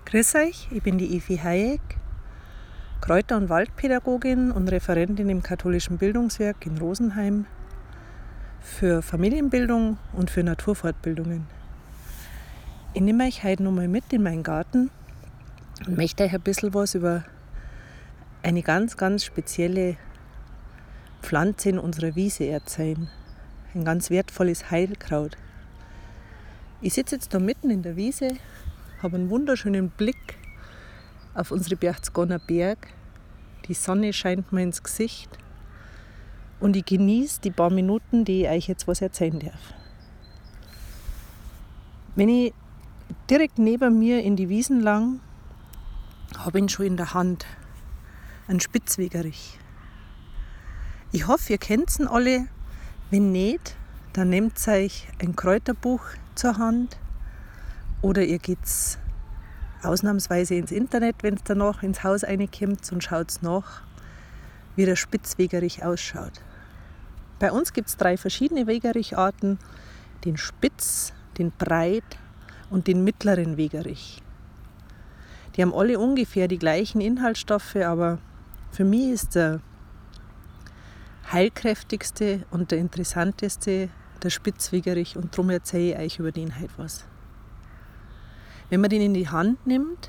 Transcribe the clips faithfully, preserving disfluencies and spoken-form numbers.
Grüß euch, ich bin die Evi Hayek, Kräuter- und Waldpädagogin und Referentin im katholischen Bildungswerk in Rosenheim für Familienbildung und für Naturfortbildungen. Ich nehme euch heute nochmal mit in meinen Garten und möchte euch ein bisschen was über eine ganz, ganz spezielle Pflanze in unserer Wiese erzählen. Ein ganz wertvolles Heilkraut. Ich sitze jetzt da mitten in der Wiese, habe einen wunderschönen Blick auf unsere Berchtesgadener Berg. Die Sonne scheint mir ins Gesicht und ich genieße die paar Minuten, die ich euch jetzt was erzählen darf. Wenn ich direkt neben mir in die Wiesen lang, habe ich ihn schon in der Hand, einen Spitzwegerich. Ich hoffe, ihr kennt ihn alle. Wenn nicht, dann nehmt euch ein Kräuterbuch zur Hand oder ihr geht ausnahmsweise ins Internet, wenn es danach ins Haus reinkommt und schaut nach, wie der Spitzwegerich ausschaut. Bei uns gibt es drei verschiedene Wegericharten, den Spitz, den Breit und den mittleren Wegerich. Die haben alle ungefähr die gleichen Inhaltsstoffe, aber für mich ist der heilkräftigste und der interessanteste der Spitzwegerich und darum erzähle ich euch über den heute was. Wenn man den in die Hand nimmt,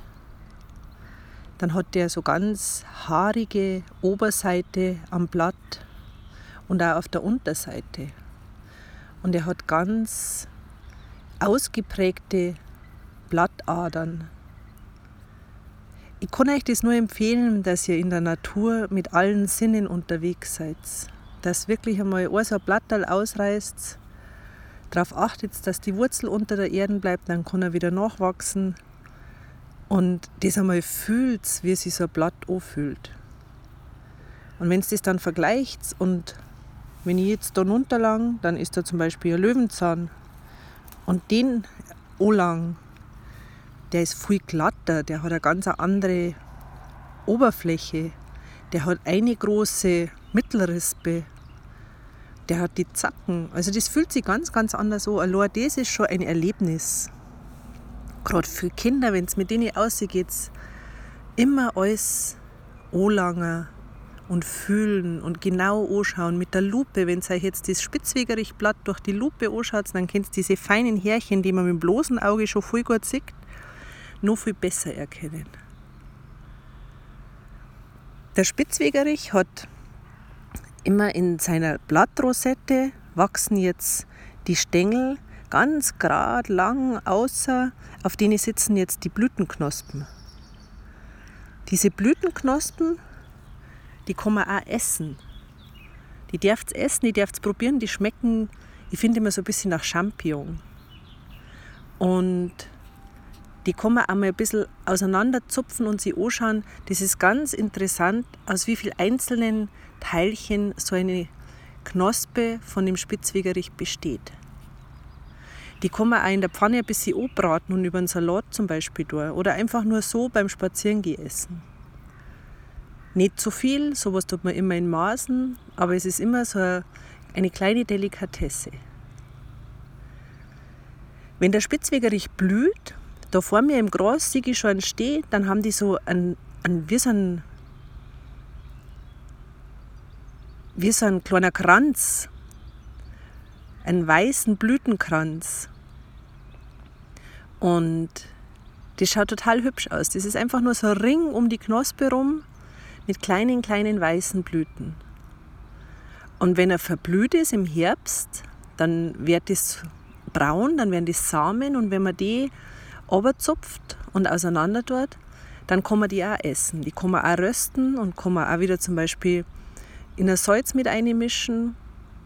dann hat der so ganz haarige Oberseite am Blatt und auch auf der Unterseite. Und er hat ganz ausgeprägte Blattadern. Ich kann euch das nur empfehlen, dass ihr in der Natur mit allen Sinnen unterwegs seid. Dass wirklich einmal ein so ein Blatterl ausreißt, darauf achtet, dass die Wurzel unter der Erde bleibt, dann kann er wieder nachwachsen. Und das einmal fühlt, wie sich so ein Blatt anfühlt. Und wenn es das dann vergleicht und wenn ich jetzt da runterlang, dann ist da zum Beispiel ein Löwenzahn. Und den anlang, der ist viel glatter, der hat eine ganz andere Oberfläche. Der hat eine große Mittelrispe. Der hat die Zacken. Also das fühlt sich ganz, ganz anders an. Allein das ist schon ein Erlebnis. Gerade für Kinder, wenn es mit denen aussieht, geht es immer alles anlangen und fühlen und genau anschauen. Mit der Lupe, wenn ihr euch jetzt das Spitzwegerichblatt durch die Lupe anschaut, dann könnt ihr diese feinen Härchen, die man mit dem bloßen Auge schon viel gut sieht, noch viel besser erkennen. Der Spitzwegerich hat immer in seiner Blattrosette wachsen jetzt die Stängel ganz gerade lang außer, auf denen sitzen jetzt die Blütenknospen. Diese Blütenknospen, die kann man auch essen. Die dürft ihr essen, die dürft ihr probieren, die schmecken, ich finde immer so ein bisschen nach Champignon. Und die kann man einmal ein bisschen auseinanderzupfen und sich anschauen. Das ist ganz interessant, aus wie vielen einzelnen Teilchen so eine Knospe von dem Spitzwegerich besteht. Die kann man auch in der Pfanne ein bisschen anbraten und über einen Salat zum Beispiel tun. Oder einfach nur so beim Spazierengehen essen. Nicht zu viel, sowas tut man immer in Maßen, aber es ist immer so eine kleine Delikatesse. Wenn der Spitzwegerich blüht, da vor mir im Gras sehe ich schon einen Steh, dann haben die so einen, einen, wie so einen, wie so ein kleiner Kranz, einen weißen Blütenkranz. Und das schaut total hübsch aus. Das ist einfach nur so ein Ring um die Knospe rum mit kleinen, kleinen weißen Blüten. Und wenn er verblüht ist im Herbst, dann wird es braun, dann werden die Samen und wenn man die runterzupft und auseinander tut, dann kann man die auch essen. Die kann man auch rösten und kann man auch wieder zum Beispiel in ein Salz mit einmischen.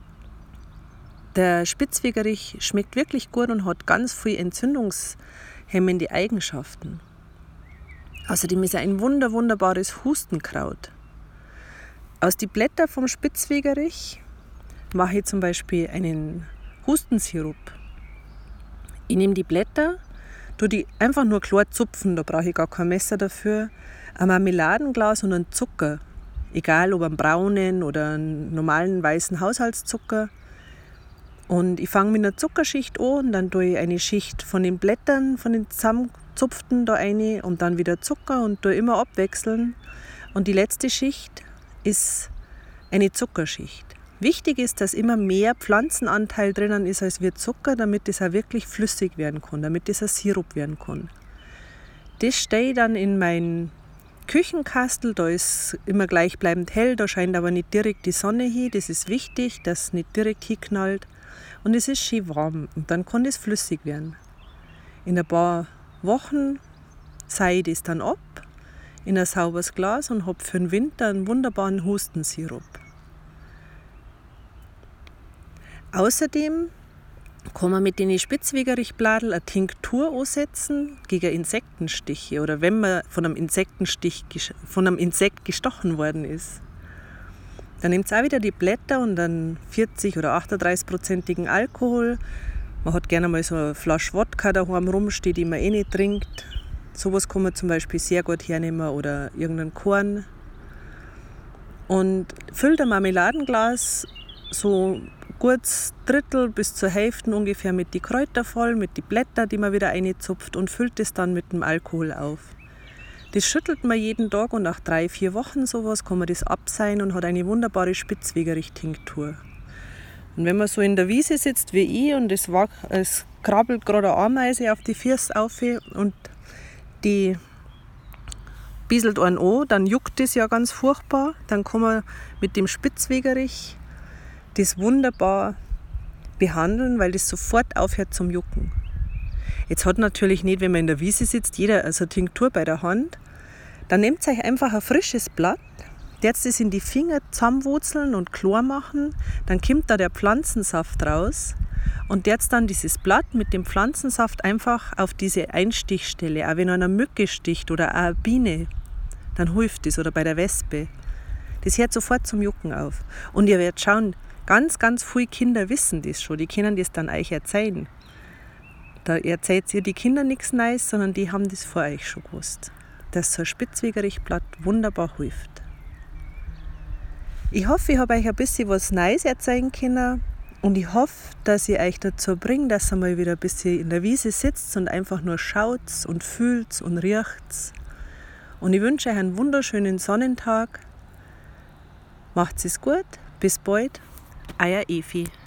Der Spitzwegerich schmeckt wirklich gut und hat ganz viel entzündungshemmende Eigenschaften. Außerdem ist er ein wunder, wunderbares Hustenkraut. Aus den Blättern vom Spitzwegerich mache ich zum Beispiel einen Hustensirup. Ich nehme die Blätter, tue die einfach nur klar zupfen, da brauche ich gar kein Messer dafür, ein Marmeladenglas und einen Zucker, egal ob einen braunen oder einen normalen weißen Haushaltszucker. Und ich fange mit einer Zuckerschicht an und dann tue ich eine Schicht von den Blättern, von den zusammengezupften da rein und dann wieder Zucker und tue immer abwechseln. Und die letzte Schicht ist eine Zuckerschicht. Wichtig ist, dass immer mehr Pflanzenanteil drinnen ist als wir Zucker, damit es auch wirklich flüssig werden kann, damit es ein Sirup werden kann. Das stelle ich dann in mein Küchenkastel, da ist immer gleichbleibend hell, da scheint aber nicht direkt die Sonne hin, das ist wichtig, dass es nicht direkt hinknallt. Und es ist schön warm und dann kann es flüssig werden. In ein paar Wochen seie ich das dann ab in ein sauberes Glas und habe für den Winter einen wunderbaren Hustensirup. Außerdem kann man mit den Spitzwegerichbladel eine Tinktur ansetzen gegen Insektenstiche oder wenn man von einem, Insektenstich, von einem Insekt gestochen worden ist. Dann nimmt es auch wieder die Blätter und einen vierzig- oder achtunddreißig-prozentigen Alkohol. Man hat gerne mal so eine Flasche Wodka daheim rumstehen, die man eh nicht trinkt. Sowas kann man zum Beispiel sehr gut hernehmen oder irgendeinen Korn. Und füllt ein Marmeladenglas so kurz Drittel bis zur Hälfte ungefähr mit die Kräuter voll, mit die Blätter, die man wieder reinzupft und füllt es dann mit dem Alkohol auf. Das schüttelt man jeden Tag und nach drei, vier Wochen sowas kann man das abseihen und hat eine wunderbare Spitzwegerich-Tinktur. Und wenn man so in der Wiese sitzt wie ich und es, war, es krabbelt gerade eine Ameise auf die Füße auf und die bieselt einen an, dann juckt das ja ganz furchtbar. Dann kann man mit dem Spitzwegerich das wunderbar behandeln, weil das sofort aufhört zum Jucken. Jetzt hat natürlich nicht, wenn man in der Wiese sitzt, jeder also Tinktur bei der Hand. Dann nehmt euch einfach ein frisches Blatt, jetzt das in die Finger zusammenwurzeln und klar machen, dann kommt da der Pflanzensaft raus und jetzt dann dieses Blatt mit dem Pflanzensaft einfach auf diese Einstichstelle, auch wenn einer Mücke sticht oder eine Biene, dann hilft das oder bei der Wespe. Das hört sofort zum Jucken auf. Und ihr werdet schauen, ganz, ganz viele Kinder wissen das schon, die können das dann euch erzählen. Da erzählt ihr die Kinder nichts Neues, sondern die haben das vor euch schon gewusst, dass so ein Spitzwegerichblatt wunderbar hilft. Ich hoffe, ich habe euch ein bisschen was Neues erzählen können und ich hoffe, dass ich euch dazu bringe, dass ihr mal wieder ein bisschen in der Wiese sitzt und einfach nur schaut und fühlt und riecht. Und ich wünsche euch einen wunderschönen Sonnentag. Macht's es gut, bis bald, euer Evi.